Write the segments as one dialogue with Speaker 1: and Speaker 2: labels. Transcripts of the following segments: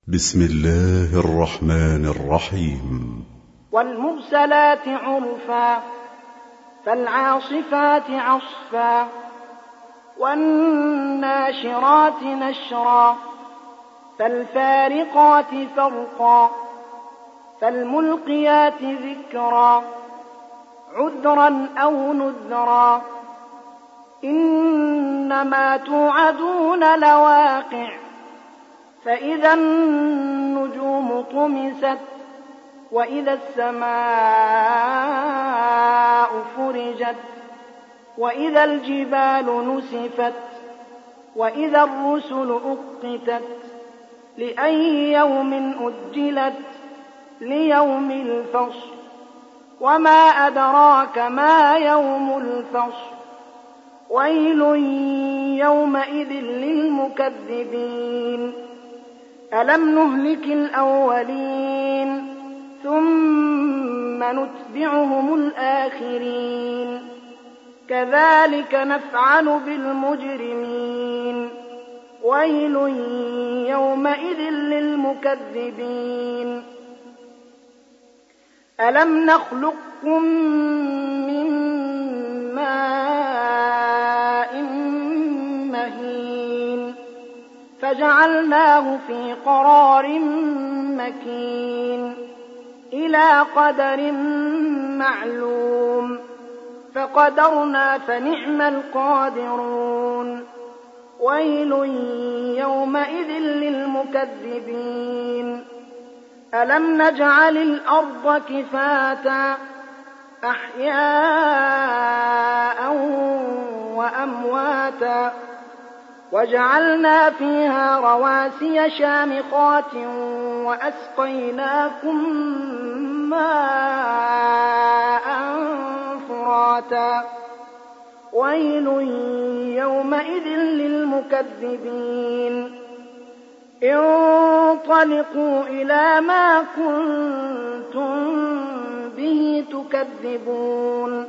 Speaker 1: بسم الله الرحمن الرحيم.
Speaker 2: والمرسلات عرفا فالعاصفات عصفا والناشرات نشرا فالفارقات فرقا فالملقيات ذكرا عذرا أو نذرا إنما توعدون لواقع فإذا النجوم طمست وإذا السماء فرجت وإذا الجبال نسفت وإذا الرسل أقتت لأي يوم أجلت ليوم الفصل وما أدراك ما يوم الفصل ويل يومئذ للمكذبين ألم نهلك الأولين ثم نتبعهم الآخرين كذلك نفعل بالمجرمين ويل يومئذ للمكذبين ألم نخلقكم من ماء مهين فجعلناه في قرار مكين إلى قدر معلوم فقدرنا فنعم القادرون ويل يومئذ للمكذبين ألم نجعل الأرض كفاتا أحياء وأمواتا وجعلنا فيها رواسي شامخات وأسقيناكم ماء فراتا ويل يومئذ للمكذبين انطلقوا إلى ما كنتم به تكذبون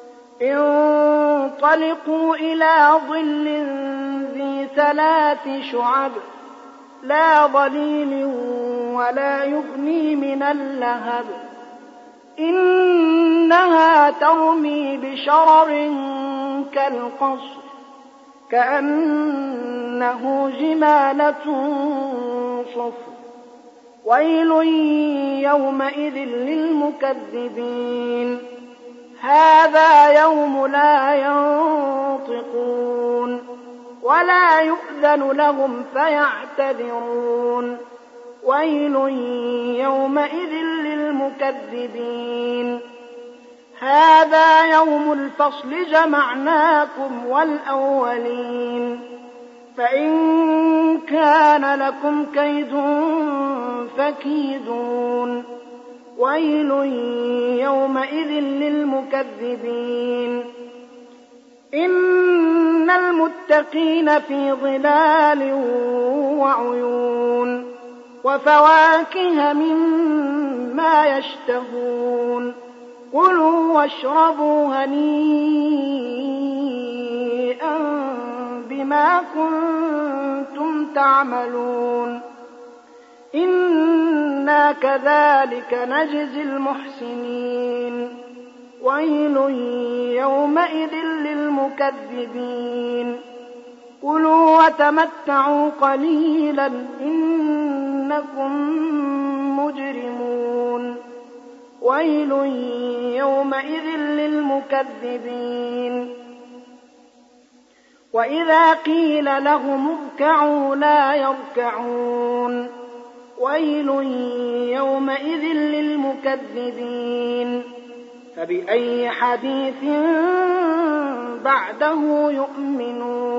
Speaker 2: انطلقوا إلى ظل ذي 3 شعب لا ظليل ولا يغني من اللهب إنها ترمي بشرر كالقصر كأنه جمالة صفر ويل يومئذ للمكذبين هذا يوم لا ينطقون ولا يؤذن لهم فيعتذرون ويل يومئذ للمكذبين هذا يوم الفصل جمعناكم والأولين فإن كان لكم كيد فكيدون ويل يومئذ للمكذبين إن المتقين في ظلال وعيون وفواكه مما يشتهون كلوا واشربوا هنيئا بما كنتم تعملون إنا كذلك نجزي المحسنين ويل يومئذ للمكذبين كلوا وتمتعوا قليلا إنكم مجرمون ويل يومئذ للمكذبين وإذا قيل لهم اركعوا لا يركعون ويل يومئذ للمكذبين فبأي حديث بعده يؤمنون